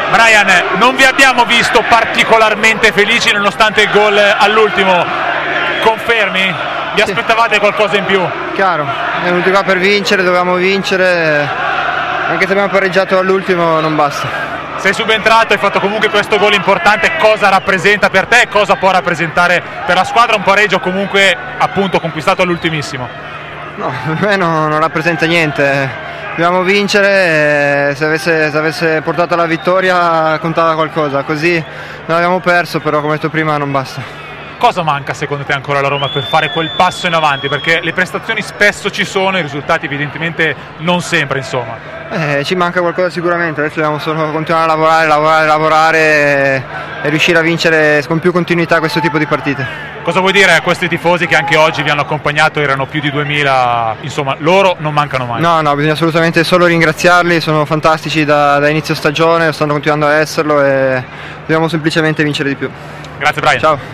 Brian, non vi abbiamo visto particolarmente felici nonostante il gol all'ultimo, confermi? Vi aspettavate qualcosa in più? Chiaro, siamo venuti qua per vincere, dovevamo vincere, anche se abbiamo pareggiato all'ultimo non basta. Sei subentrato, hai fatto comunque questo gol importante, cosa rappresenta per te e cosa può rappresentare per la squadra un pareggio comunque appunto conquistato all'ultimissimo? No, per me non rappresenta niente, dobbiamo vincere, se avesse portato alla vittoria contava qualcosa, così non abbiamo perso, però come ho detto prima non basta. Cosa manca secondo te ancora alla Roma per fare quel passo in avanti? Perché le prestazioni spesso ci sono, i risultati evidentemente non sempre, insomma. Ci manca qualcosa sicuramente, adesso dobbiamo solo continuare a lavorare e riuscire a vincere con più continuità questo tipo di partite. Cosa vuoi dire a questi tifosi che anche oggi vi hanno accompagnato, erano più di 2000, insomma loro non mancano mai? No, bisogna assolutamente solo ringraziarli, sono fantastici da inizio stagione, stanno continuando a esserlo e dobbiamo semplicemente vincere di più. Grazie Brian. Ciao.